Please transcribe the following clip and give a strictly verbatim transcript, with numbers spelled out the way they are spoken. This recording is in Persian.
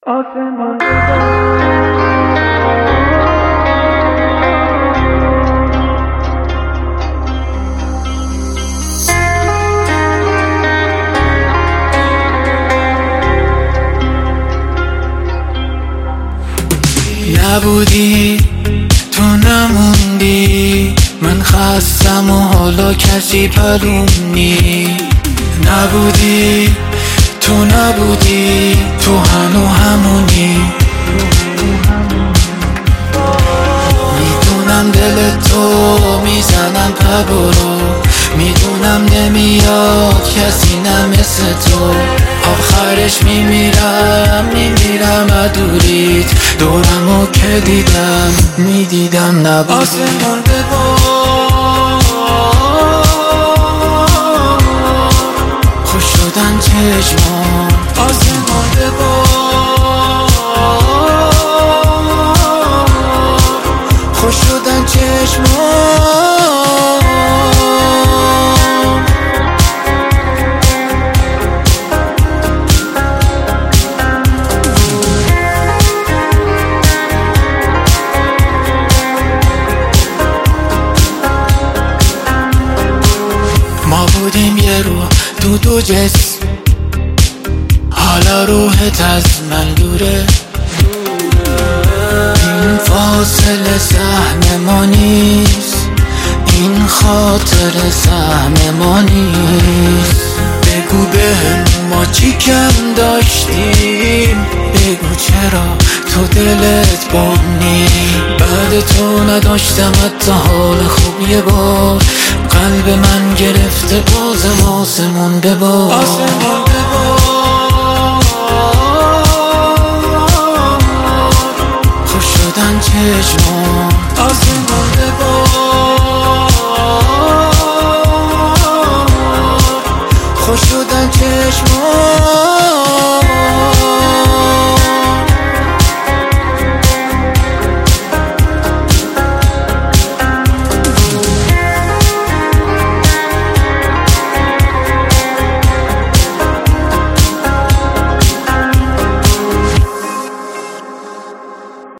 آسمان نبودی، تو نموندی، من خستم و حالا کسی پرونی. نبودی، تو نبودی، تو هنو همونی. میدونم دل تو میزنم پبرو، میدونم نمیاد کسی نمثل تو. آخرش میمیرم میمیرم ادوریت، دورمو که دیدم میدیدم نبودی. آسمان ببار خوش شدن چشمان، آسمان ببار خوش شدن چشمان. ما بودیم یه روح تو دو جسم، حالا روحت از من دوره. این فاصله سهم ما نیست، این خاطر سهم ما نیست. بگو بهم ما چی کم داشتیم، بگو چرا تو دلت بانی. بعد تو نداشتم حتی حال خوب، یه بار قلب من گرفته بازم آسمون ببار. آسمون ببار خوش شدن چشمان.